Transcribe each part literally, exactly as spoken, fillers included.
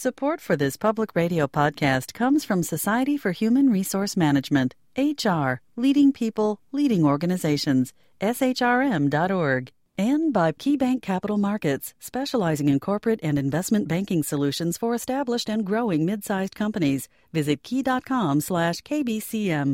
Support for this public radio podcast comes from Society for Human Resource Management, H R, leading people, leading organizations, S H R M dot org, and by KeyBank Capital Markets, specializing in corporate and investment banking solutions for established and growing mid-sized companies. Visit key.com slash KBCM.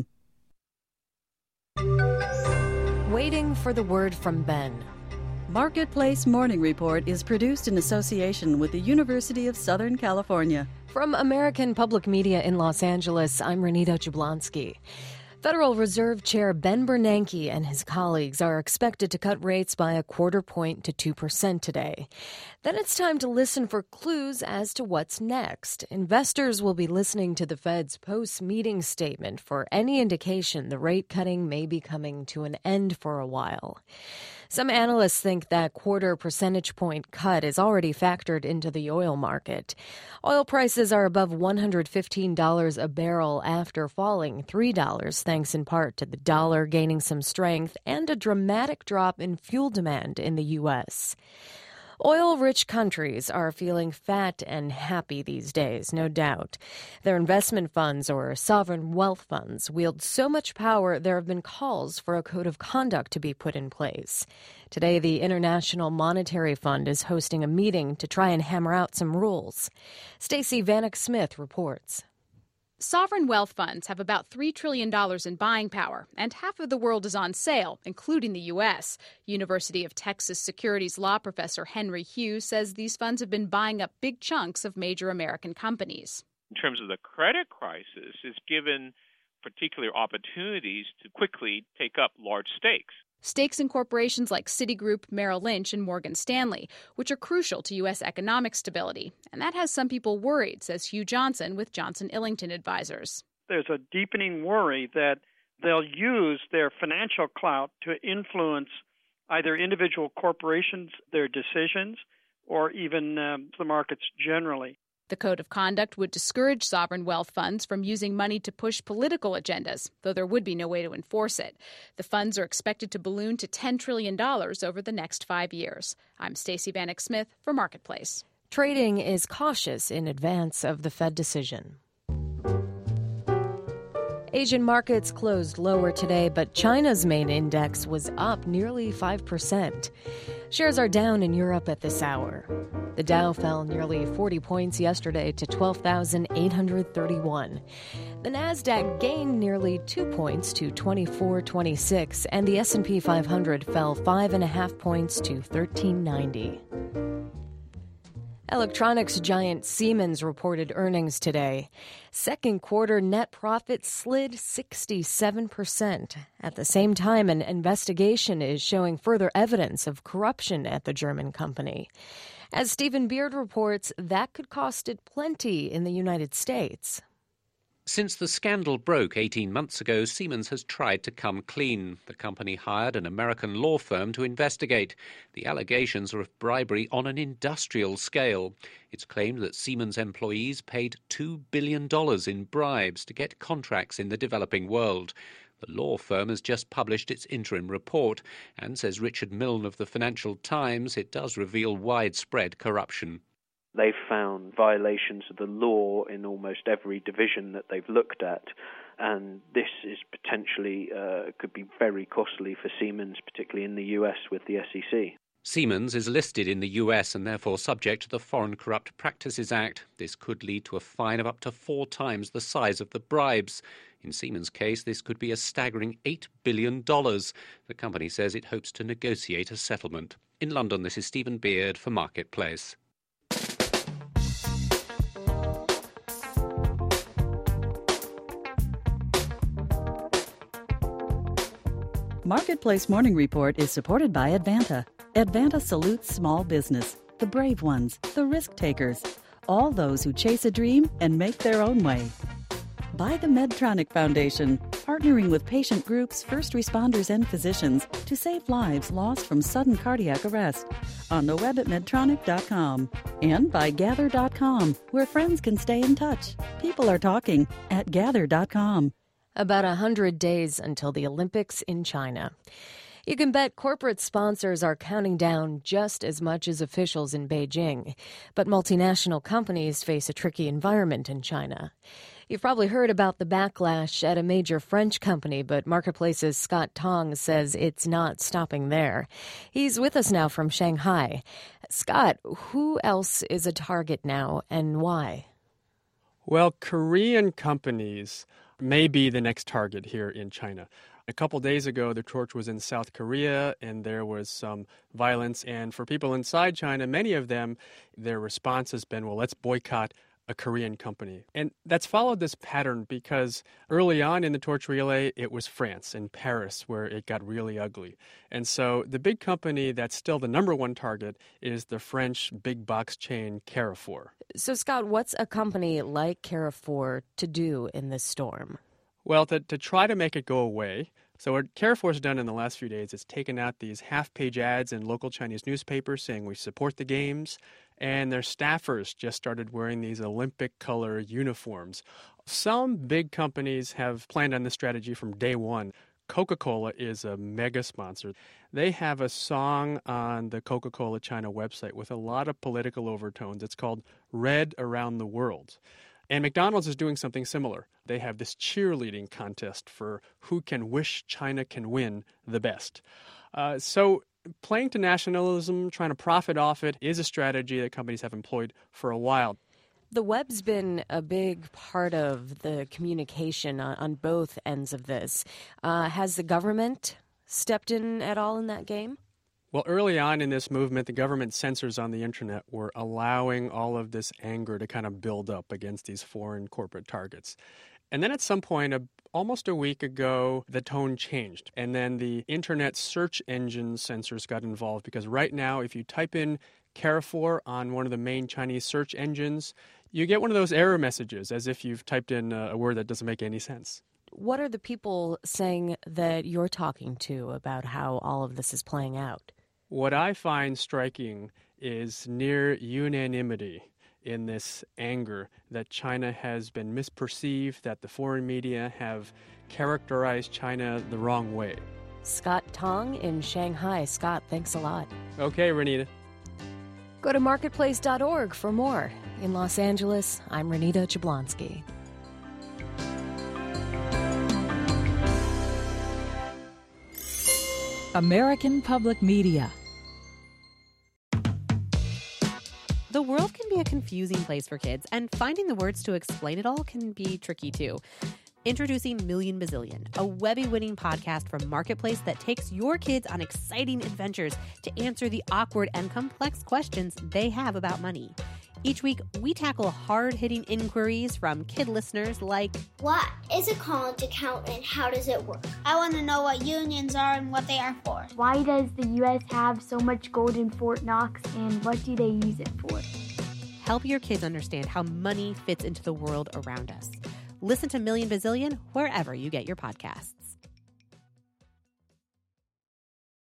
Waiting for the word from Ben. Marketplace Morning Report is produced in association with the University of Southern California. From American Public Media in Los Angeles, I'm Renita Jablonski. Federal Reserve Chair Ben Bernanke and his colleagues are expected to cut rates by a quarter point to two percent today. Then it's time to listen for clues as to what's next. Investors will be listening to the Fed's post-meeting statement for any indication the rate cutting may be coming to an end for a while. Some analysts think that quarter percentage point cut is already factored into the oil market. Oil prices are above one hundred fifteen dollars a barrel after falling three dollars, thanks in part to the dollar gaining some strength and a dramatic drop in fuel demand in the U S. Oil-rich countries are feeling fat and happy these days, no doubt. Their investment funds or sovereign wealth funds wield so much power there have been calls for a code of conduct to be put in place. Today, the International Monetary Fund is hosting a meeting to try and hammer out some rules. Stacey Vanek Smith reports. Sovereign wealth funds have about three trillion dollars in buying power, and half of the world is on sale, including the U S. University of Texas securities law professor Henry Hughes says these funds have been buying up big chunks of major American companies. In terms of the credit crisis, it's given particular opportunities to quickly take up large stakes. Stakes in corporations like Citigroup, Merrill Lynch, and Morgan Stanley, which are crucial to U S economic stability. And that has some people worried, says Hugh Johnson with Johnson Illington Advisors. There's a deepening worry that they'll use their financial clout to influence either individual corporations, their decisions, or even um, the markets generally. The code of conduct would discourage sovereign wealth funds from using money to push political agendas, though there would be no way to enforce it. The funds are expected to balloon to ten trillion dollars over the next five years. I'm Stacey Vanek Smith for Marketplace. Trading is cautious in advance of the Fed decision. Asian markets closed lower today, but China's main index was up nearly five percent. Shares are down in Europe at this hour. The Dow fell nearly forty points yesterday to twelve thousand eight hundred thirty-one. The Nasdaq gained nearly two points to twenty-four twenty-six, and the S and P five hundred fell five and a half points to thirteen ninety. Electronics giant Siemens reported earnings today. Second quarter net profit slid sixty-seven percent. At the same time, an investigation is showing further evidence of corruption at the German company. As Stephen Beard reports, that could cost it plenty in the United States. Since the scandal broke eighteen months ago, Siemens has tried to come clean. The company hired an American law firm to investigate. The allegations are of bribery on an industrial scale. It's claimed that Siemens employees paid two billion dollars in bribes to get contracts in the developing world. The law firm has just published its interim report and, says Richard Milne of the Financial Times, it does reveal widespread corruption. They've found violations of the law in almost every division that they've looked at, and this is potentially uh, could be very costly for Siemens, particularly in the U S with the S E C. Siemens is listed in the U S and therefore subject to the Foreign Corrupt Practices Act. This could lead to a fine of up to four times the size of the bribes. In Siemens' case, this could be a staggering eight billion dollars. The company says it hopes to negotiate a settlement. In London, this is Stephen Beard for Marketplace. Marketplace Morning Report is supported by Advanta. Advanta salutes small business, the brave ones, the risk takers, all those who chase a dream and make their own way. By the Medtronic Foundation, partnering with patient groups, first responders, and physicians to save lives lost from sudden cardiac arrest. On the web at medtronic dot com. And by gather dot com, where friends can stay in touch. People are talking at gather dot com. About one hundred days until the Olympics in China. You can bet corporate sponsors are counting down just as much as officials in Beijing. But multinational companies face a tricky environment in China. You've probably heard about the backlash at a major French company, but Marketplace's Scott Tong says it's not stopping there. He's with us now from Shanghai. Scott, who else is a target now and why? Well, Korean companies may be the next target here in China. A couple days ago, the torch was in South Korea, and there was some violence. And for people inside China, many of them, their response has been, well, let's boycott a Korean company. And that's followed this pattern because early on in the torch relay, it was France and Paris where it got really ugly. And so the big company that's still the number one target is the French big box chain Carrefour. So, Scott, what's a company like Carrefour to do in this storm? Well, to, to try to make it go away. So what Carrefour's done in the last few days is taken out these half-page ads in local Chinese newspapers saying we support the games, and their staffers just started wearing these Olympic color uniforms. Some big companies have planned on this strategy from day one. Coca-Cola is a mega sponsor. They have a song on the Coca-Cola China website with a lot of political overtones. It's called Red Around the World. And McDonald's is doing something similar. They have this cheerleading contest for who can wish China can win the best. Uh, so playing to nationalism, trying to profit off it, is a strategy that companies have employed for a while. The web's been a big part of the communication on, on both ends of this. Uh, has the government stepped in at all in that game? Well, early on in this movement, the government censors on the internet were allowing all of this anger to kind of build up against these foreign corporate targets. And then at some point, a, almost a week ago, the tone changed. And then the internet search engine censors got involved because right now, if you type in Carrefour on one of the main Chinese search engines, you get one of those error messages as if you've typed in a, a word that doesn't make any sense. What are the people saying that you're talking to about how all of this is playing out? What I find striking is near unanimity in this anger that China has been misperceived, that the foreign media have characterized China the wrong way. Scott Tong in Shanghai. Scott, thanks a lot. Okay, Renita. Go to marketplace dot org for more. In Los Angeles, I'm Renita Jablonski. American Public Media. The world can be a confusing place for kids, and finding the words to explain it all can be tricky too. Introducing Million Bazillion, a Webby-winning podcast from Marketplace that takes your kids on exciting adventures to answer the awkward and complex questions they have about money. Each week, we tackle hard-hitting inquiries from kid listeners like, what is a college account and how does it work? I want to know what unions are and what they are for. Why does the U S have so much gold in Fort Knox and what do they use it for? Help your kids understand how money fits into the world around us. Listen to Million Bazillion wherever you get your podcasts.